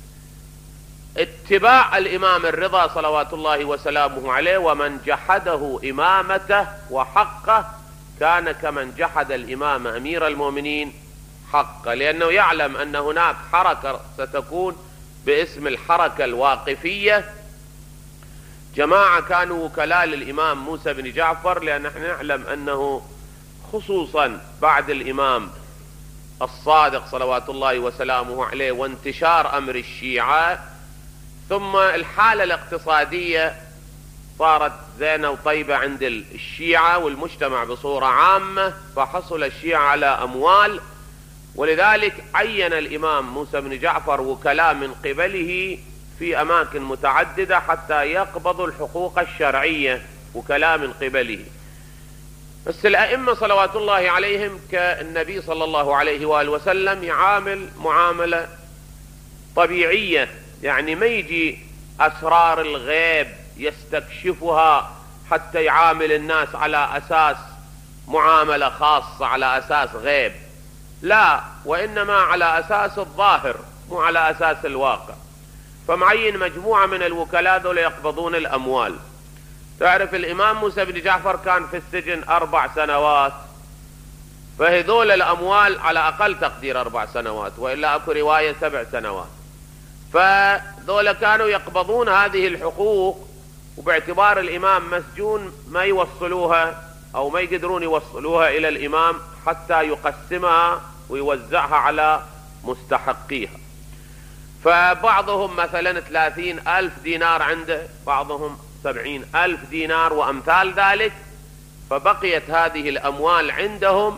اتباع الإمام الرضا صلوات الله وسلامه عليه، ومن جحده إمامته وحقه كان كمن جحد الإمام أمير المؤمنين حقه، لأنه يعلم أن هناك حركة ستكون باسم الحركة الواقفية. جماعة كانوا وكلاء للإمام موسى بن جعفر، لأن نحن نعلم أنه خصوصا بعد الإمام الصادق صلوات الله وسلامه عليه وانتشار أمر الشيعة، ثم الحالة الاقتصادية صارت زينة وطيبة عند الشيعة والمجتمع بصورة عامة، فحصل الشيعة على أموال، ولذلك عين الإمام موسى بن جعفر وكلاء من قبله في أماكن متعددة حتى يقبضوا الحقوق الشرعية، وكلاء من قبله. بس الأئمة صلوات الله عليهم كالنبي صلى الله عليه وآله وسلم يعامل معاملة طبيعية، يعني ما يجي أسرار الغيب يستكشفها حتى يعامل الناس على أساس معاملة خاصة على أساس غيب، لا، وإنما على أساس الظاهر مو على أساس الواقع. فمعين مجموعة من الوكلاء ذول يقبضون الأموال. تعرف الإمام موسى بن جعفر كان في السجن أربع سنوات، فهذول الأموال على أقل تقدير أربع سنوات، وإلا أكو رواية سبع سنوات. فذول كانوا يقبضون هذه الحقوق، وباعتبار الإمام مسجون ما يوصلوها أو ما يقدرون يوصلوها إلى الإمام حتى يقسمها ويوزعها على مستحقيها. فبعضهم مثلا ثلاثين ألف دينار عنده، بعضهم سبعين ألف دينار وأمثال ذلك، فبقيت هذه الأموال عندهم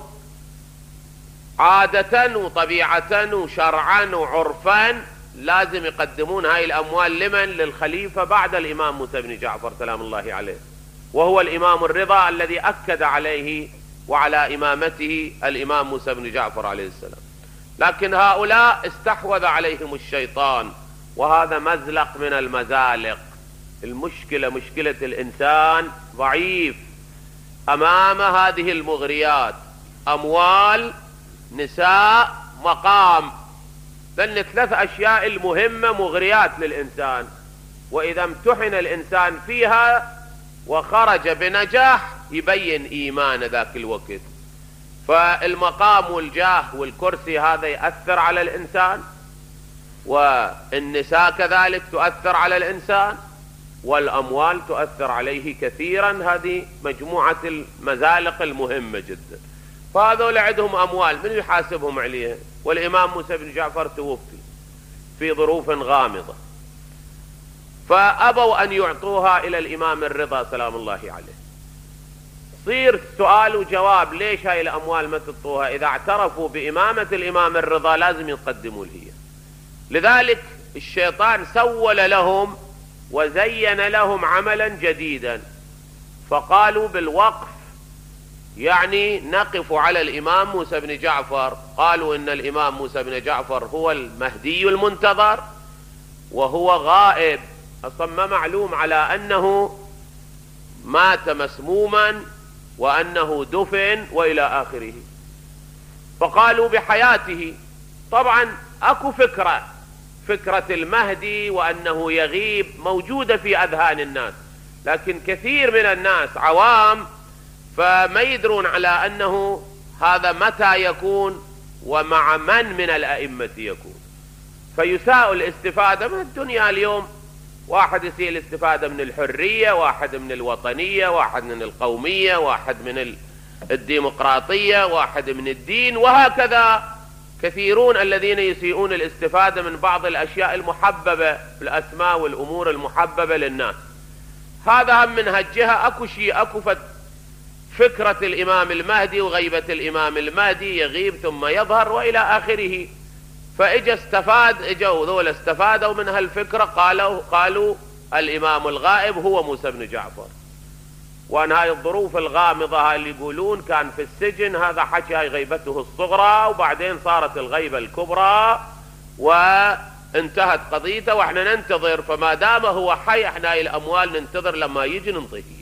عادة وطبيعة وشرعا وعرفا لازم يقدمون هاي الأموال لمن؟ للخليفة بعد الإمام موسى بن جعفر سلام الله عليه، وهو الإمام الرضا الذي أكد عليه وعلى إمامته الإمام موسى بن جعفر عليه السلام. لكن هؤلاء استحوذ عليهم الشيطان، وهذا مزلق من المزالق. المشكلة مشكلة الإنسان ضعيف أمام هذه المغريات، أموال، نساء، مقام، لأن ثلاث أشياء المهمة مغريات للإنسان، وإذا امتحن الإنسان فيها وخرج بنجاح يبين إيمان ذاك الوقت. فالمقام والجاه والكرسي هذا يأثر على الإنسان، والنساء كذلك تؤثر على الإنسان، والأموال تؤثر عليه كثيرا. هذه مجموعة المزالق المهمة جدا. فهذول عندهم أموال، من يحاسبهم عليها؟ والإمام موسى بن جعفر توفي في ظروف غامضة، فأبوا أن يعطوها إلى الإمام الرضا سلام الله عليه. صير سؤال وجواب، ليش هاي الأموال ما تعطوها؟ إذا اعترفوا بإمامة الإمام الرضا لازم يقدموا لهي. لذلك الشيطان سول لهم وزين لهم عملا جديدا، فقالوا بالوقف يعني نقف على الإمام موسى بن جعفر. قالوا إن الإمام موسى بن جعفر هو المهدي المنتظر وهو غائب، أصلا ما معلوم على أنه مات مسموما وأنه دفن وإلى آخره. فقالوا بحياته. طبعا أكو فكرة فكرة المهدي وأنه يغيب موجودة في أذهان الناس، لكن كثير من الناس عوام فما يدرون على أنه هذا متى يكون ومع من من الأئمة يكون. فيساء الاستفادة من الدنيا اليوم، واحد يسيء الاستفادة من الحرية، واحد من الوطنية، واحد من القومية، واحد من الديمقراطية، واحد من الدين، وهكذا كثيرون الذين يسيئون الاستفادة من بعض الأشياء المحببة، الأسماء والأمور المحببة للناس. هذا هم من هجها. أكو شيء أكو فكرة الإمام المهدي وغيبة الإمام المهدي، يغيب ثم يظهر وإلى آخره. فإجا استفاد إجوا ذول استفادوا من هالفكرة، قالوا قالوا الإمام الغائب هو موسى بن جعفر. وأن هاي الظروف الغامضة هاي اللي يقولون كان في السجن، هذا حكي هاي غيبته الصغرى، وبعدين صارت الغيبة الكبرى وانتهت قضيته، وإحنا ننتظر. فما دام هو حي إحنا هاي الأموال ننتظر لما يجي ننطيه.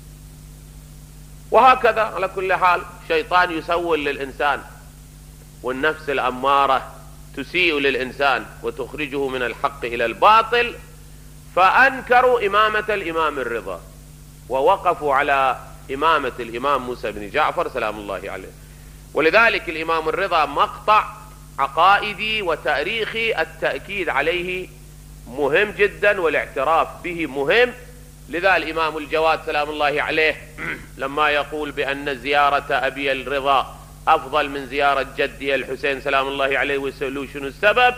وهكذا على كل حال شيطان يسول للإنسان، والنفس الأمارة تسيء للإنسان وتخرجه من الحق إلى الباطل. فأنكروا إمامة الإمام الرضا ووقفوا على إمامة الإمام موسى بن جعفر سلام الله عليه. ولذلك الإمام الرضا مقطع عقائدي وتاريخي، التأكيد عليه مهم جدا والاعتراف به مهم. لذا الإمام الجواد سلام الله عليه لما يقول بأن زيارة أبي الرضا أفضل من زيارة جدي الحسين سلام الله عليه، ويسألوا شنو السبب،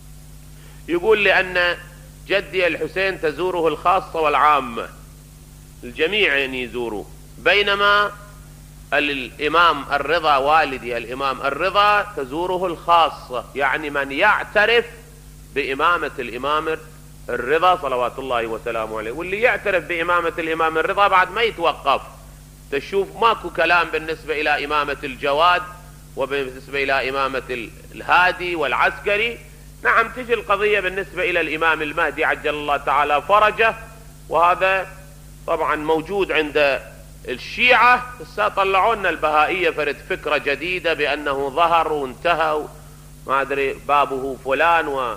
يقول لأن جدي الحسين تزوره الخاصة والعامة، الجميع يعني يزوروه، بينما الإمام الرضا والدي الإمام الرضا تزوره الخاصة، يعني من يعترف بإمامة الإمام الرضا صلوات الله وسلامه عليه. واللي يعترف بإمامة الإمام الرضا بعد ما يتوقف، تشوف ماكو كلام بالنسبة إلى إمامة الجواد وبالنسبة إلى إمامة الهادي والعسكري. نعم تجي القضية بالنسبة إلى الإمام المهدي عجل الله تعالى فرجه، وهذا طبعا موجود عند الشيعة. بس طلعوا لنا البهائية فرد فكرة جديدة بأنه ظهر وانتهى ما أدري بابه فلان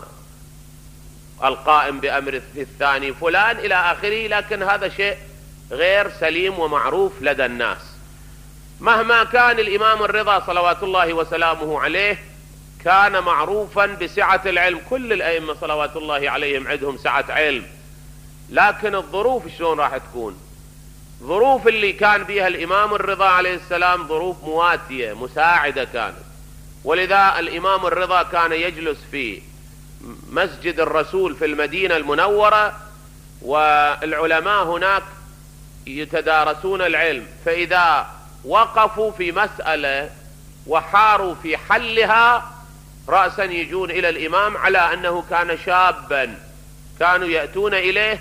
والقائم بأمر الثاني فلان إلى آخره، لكن هذا شيء غير سليم ومعروف لدى الناس. مهما كان الإمام الرضا صلوات الله وسلامه عليه كان معروفا بسعة العلم، كل الأئمة صلوات الله عليهم عندهم سعة علم، لكن الظروف شلون راح تكون؟ ظروف اللي كان بها الإمام الرضا عليه السلام ظروف مواتية مساعدة كانت. ولذا الإمام الرضا كان يجلس في مسجد الرسول في المدينة المنورة، والعلماء هناك يتدارسون العلم، فإذا وقفوا في مسألة وحاروا في حلها رأسا يجون إلى الإمام على أنه كان شابا، كانوا يأتون إليه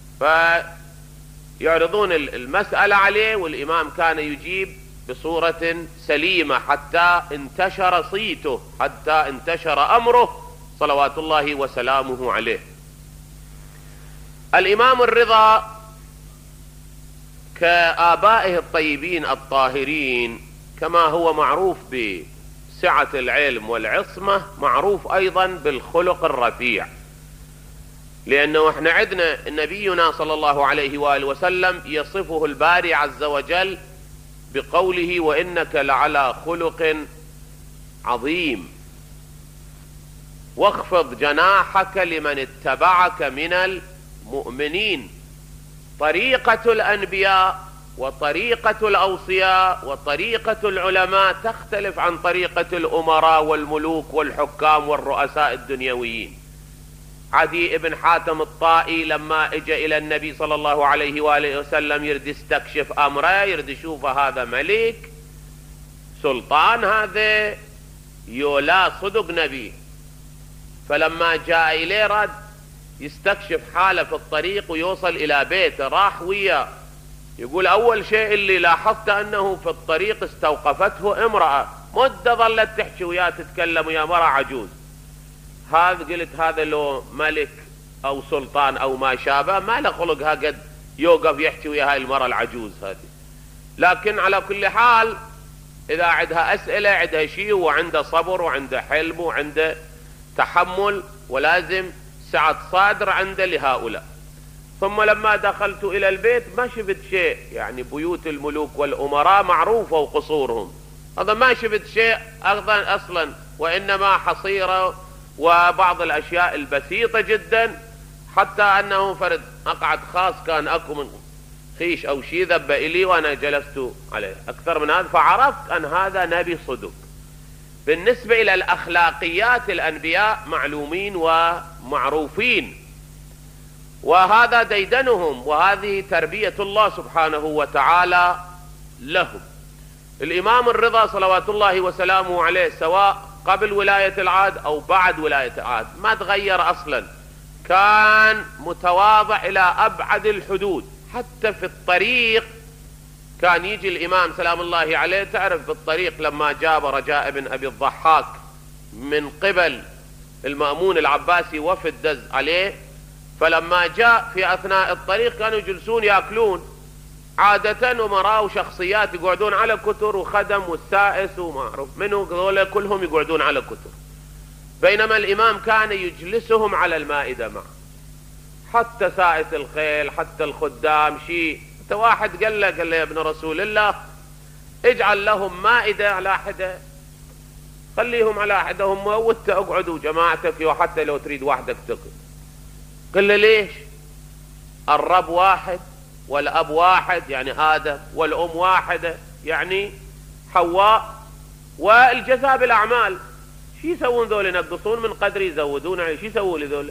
فيعرضون المسألة عليه، والإمام كان يجيب بصورة سليمة حتى انتشر صيته، حتى انتشر أمره صلوات الله وسلامه عليه. الإمام الرضا كآبائه الطيبين الطاهرين كما هو معروف سعة العلم والعصمة معروف أيضا بالخلق الرفيع، لأنه احنا عندنا نبينا صلى الله عليه وآله وسلم يصفه الباري عز وجل بقوله وإنك لعلى خلق عظيم واخفض جناحك لمن اتبعك من المؤمنين. طريقة الأنبياء وطريقة الأوصياء وطريقة العلماء تختلف عن طريقة الأمراء والملوك والحكام والرؤساء الدنيويين. عدي ابن حاتم الطائي لما اجى الى النبي صلى الله عليه وآله وسلم يرد يستكشف امره، يرد يشوف هذا ملك سلطان، هذا يولا صدق نبي. فلما جاء اليه رد يستكشف حاله في الطريق ويوصل الى بيته، راح وياه. يقول اول شيء اللي لاحظت انه في الطريق استوقفته امرأة مدة ظلت تحكي وياه تتكلم ويا مرأة عجوز. هذا قلت هذا لو ملك او سلطان او ما شابه ما له خلقها قد يوقف يحكي ويا هاي المرأة العجوز هذه. لكن على كل حال اذا عندها اسئلة عندها شيء وعنده صبر وعنده حلم وعنده تحمل ولازم سعة صادر عنده لهؤلاء. ثم لما دخلت الى البيت ما شفت شيء، يعني بيوت الملوك والامراء معروفة وقصورهم، هذا ما شفت شيء ايضا اصلا، وانما حصيرة وبعض الاشياء البسيطة جدا، حتى انه فرد اقعد خاص كان اكو من خيش او شي ذب الي وانا جلست عليه اكثر من هذا، فعرفت ان هذا نبي صدق. بالنسبة الى الاخلاقيات الانبياء معلومين ومعروفين، وهذا ديدنهم وهذه تربية الله سبحانه وتعالى لهم. الامام الرضا صلوات الله وسلامه عليه سواء قبل ولاية العهد أو بعد ولاية العهد ما تغير أصلا، كان متواضع إلى أبعد الحدود. حتى في الطريق كان يجي الإمام سلام الله عليه، تعرف في الطريق لما جاب رجاء بن أبي الضحاك من قبل المأمون العباسي وفد دز عليه، فلما جاء في أثناء الطريق كانوا يجلسون يأكلون عادة، ومراء وشخصيات يقعدون على كتر وخدم والسائس وما أعرف منه ذولا كلهم يقعدون على كتر، بينما الإمام كان يجلسهم على المائدة معه، حتى سائس الخيل حتى الخدام شيء. انت واحد قال له قال له يا ابن رسول الله اجعل لهم مائدة على حدة، خليهم على حدة هم وانت اقعدوا جماعتك وحتى لو تريد وحدك تقعد. قال له ليش؟ الرب واحد والأب واحد يعني آدم، والأم واحدة يعني حواء، والجزاء بالأعمال. شي يسوون ذول؟ ينقصون من قدر يزودون عليه، شي يسوون لذول؟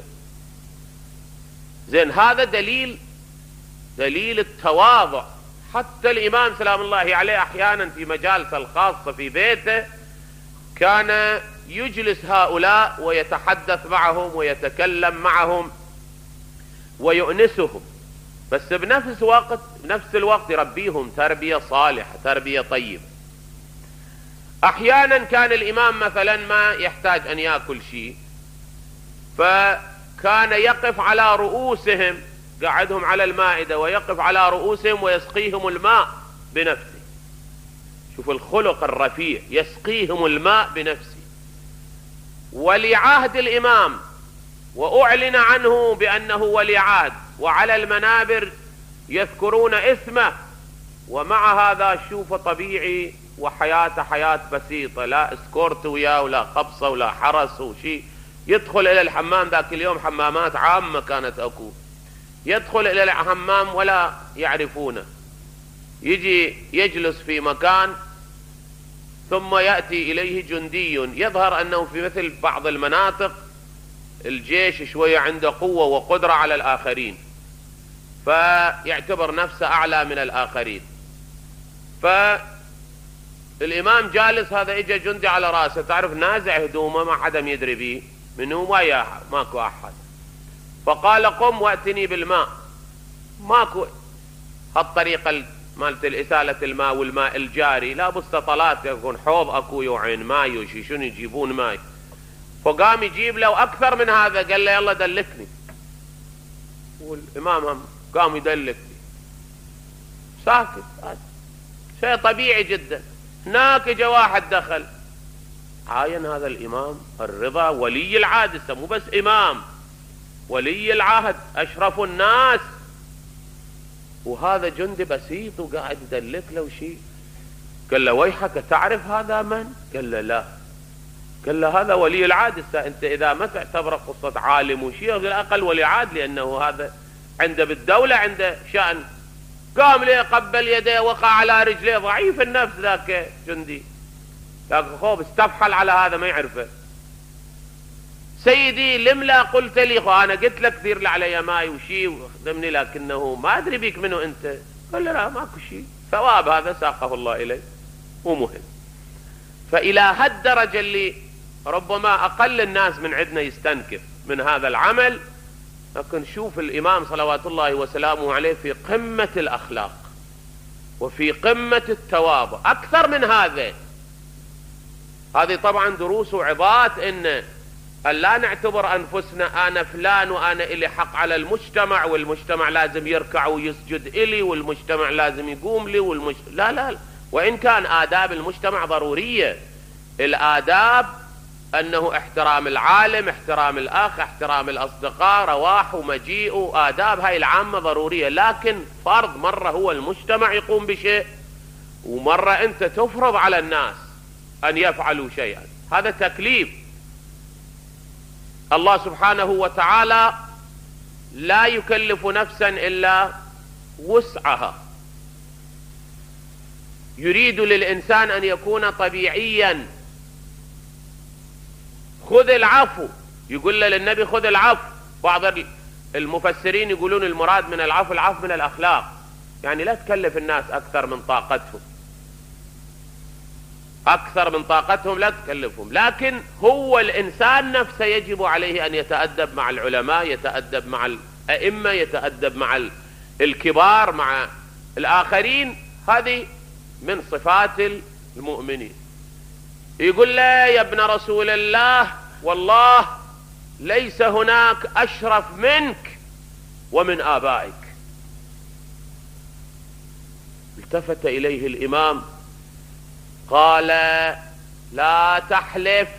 زين هذا دليل دليل التواضع. حتى الإمام سلام الله عليه أحيانا في مجالسه الخاصة في بيته كان يجلس هؤلاء ويتحدث معهم ويتكلم معهم ويؤنسهم، بس بنفس الوقت بنفس الوقت يربيهم تربية صالحة تربية طيبة. احيانا كان الامام مثلا ما يحتاج ان ياكل شيء، فكان يقف على رؤوسهم، قعدهم على المائدة ويقف على رؤوسهم ويسقيهم الماء بنفسه. شوف الخلق الرفيع، يسقيهم الماء بنفسه. ولي عهد الامام واعلن عنه بانه ولي عهد، وعلى المنابر يذكرون اسمه، ومع هذا شوف طبيعي وحياته حياة بسيطة، لا اسكورت وياه ولا خبصة ولا حرس وشي. يدخل الى الحمام ذاك اليوم حمامات عامة كانت اكو، يدخل الى الحمام ولا يعرفونه، يجي يجلس في مكان ثم يأتي اليه جندي، يظهر انه في مثل بعض المناطق الجيش شوية عنده قوة وقدرة على الآخرين، فيعتبر نفسه أعلى من الآخرين. فالإمام جالس، هذا إجا جندي على رأسه، تعرف نازع هدومه ما حدا يدري به منه وياه، ماكو أحد. فقال قم وأتني بالماء. ماكو هالطريقة مالت الإسالة الماء والماء الجاري، لا بسطلات يكون حوض أكو يوعين ماي وشي شنو يجيبون ماي. فقام يجيب له أكثر من هذا، قال له يلا دلكني. والإمام هم قام يدلكني ساكت، شيء طبيعي جدا. هناك جاء واحد دخل عاين هذا الإمام الرضا ولي العهد، مو بس إمام، ولي العهد أشرف الناس، وهذا جندي بسيط وقاعد يدلك له شيء. قال له ويحك تعرف هذا من؟ قال له لا. قال له هذا ولي العهد. انت اذا ما تعتبر قصة عالم وشيء على الاقل ولي عهد، لانه هذا عنده بالدولة عنده شأن. قام ليه قبل يديه وقع على رجليه، ضعيف النفس ذاك جندي، لكن خوف استفحل على هذا ما يعرفه. سيدي لملا قلت لي، خو انا قلت لك دير لي علي ماي وشي وخدمني، لكنه ما ادري بيك منه انت. قال له لا ماكو شيء، ثواب هذا ساقه الله اليه ومهم. فالى هالدرجة اللي ربما اقل الناس من عندنا يستنكف من هذا العمل، لكن شوف الامام صلوات الله وسلامه عليه في قمة الاخلاق وفي قمة التواضع. اكثر من هذا، هذه طبعا دروس وعظات ان أن لا نعتبر أنفسنا أنا فلان وأنا إلي حق على المجتمع، والمجتمع لازم يركع ويسجد إلي، والمجتمع لازم يقوم لي، والمجتمع لا لا. وإن كان آداب المجتمع ضرورية، الآداب أنه احترام العالم، احترام الأخ، احترام الأصدقاء، رواح ومجيء، آداب هاي العامة ضرورية. لكن فرض مرة هو المجتمع يقوم بشيء، ومرة أنت تفرض على الناس أن يفعلوا شيئا، هذا تكليف. الله سبحانه وتعالى لا يكلف نفسا إلا وسعها، يريد للإنسان أن يكون طبيعيا. خذ العفو، يقول للنبي خذ العفو. بعض المفسرين يقولون المراد من العفو العفو من الأخلاق، يعني لا تكلف الناس أكثر من طاقتهم، أكثر من طاقتهم لا تكلفهم. لكن هو الإنسان نفسه يجب عليه أن يتأدب مع العلماء، يتأدب مع الأئمة، يتأدب مع الكبار، مع الآخرين. هذه من صفات المؤمنين. يقول له يا ابن رسول الله والله ليس هناك أشرف منك ومن آبائك. التفت إليه الإمام قال لا تحلف،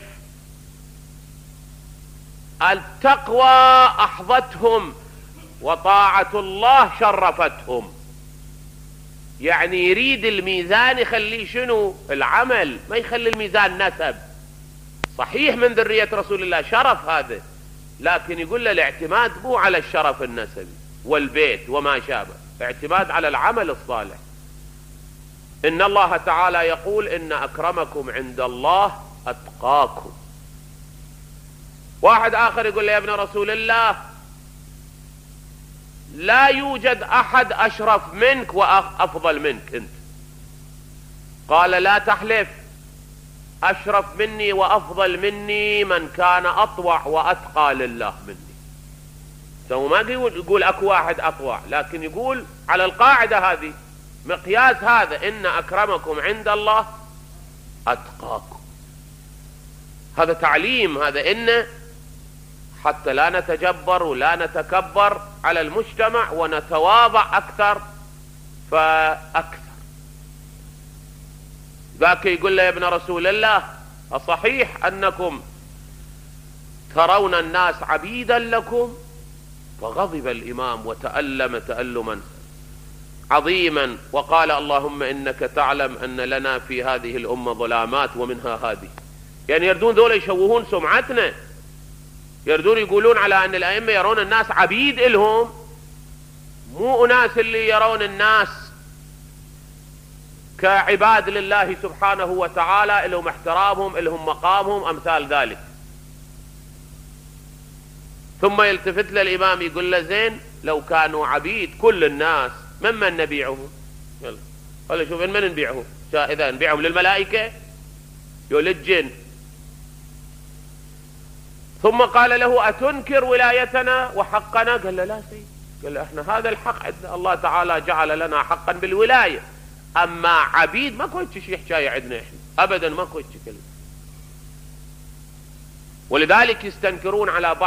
التقوى أحظتهم وطاعة الله شرفتهم. يعني يريد الميزان يخليه شنو؟ العمل، ما يخلي الميزان نسب. صحيح من ذرية رسول الله شرف هذا، لكن يقول له الاعتماد مو على الشرف النسبي والبيت وما شابه، اعتماد على العمل الصالح. إن الله تعالى يقول إن أكرمكم عند الله أتقاكم. واحد آخر يقول له يا ابن رسول الله لا يوجد أحد أشرف منك وأفضل منك أنت. قال لا تحلف، أشرف مني وأفضل مني من كان أطوع وأتقى لله مني. سو ما يقول أكو واحد أطوع، لكن يقول على القاعدة هذه، مقياس هذا، إن أكرمكم عند الله أتقاكم. هذا تعليم، هذا إن حتى لا نتجبر ولا نتكبر على المجتمع ونتواضع أكثر فأكثر. ذاك يقول له يا ابن رسول الله أصحيح أنكم ترون الناس عبيدا لكم؟ فغضب الإمام وتألم تألما عظيما وقال اللهم إنك تعلم أن لنا في هذه الأمة ظلامات ومنها هذه. يعني يردون ذولا يشوهون سمعتنا، يردون يقولون على أن الأئمة يرون الناس عبيد إلهم، مو أناس اللي يرون الناس كعباد لله سبحانه وتعالى، إلهم احترامهم، إلهم مقامهم، أمثال ذلك. ثم يلتفت للإمام يقول له زين لو كانوا عبيد كل الناس ممن نبيعهم؟ يلا قال شوف من نبيعهم؟ إذا نبيعهم للملائكة يقول للجن. ثم قال له أتنكر ولايتنا وحقنا؟ قال له لا سيد، قال له احنا هذا الحق عندنا، الله تعالى جعل لنا حقا بالولاية، أما عبيد ما كنت شيء حكاية عندنا احنا أبدا، ما كنت كلمة. ولذلك يستنكرون على بعض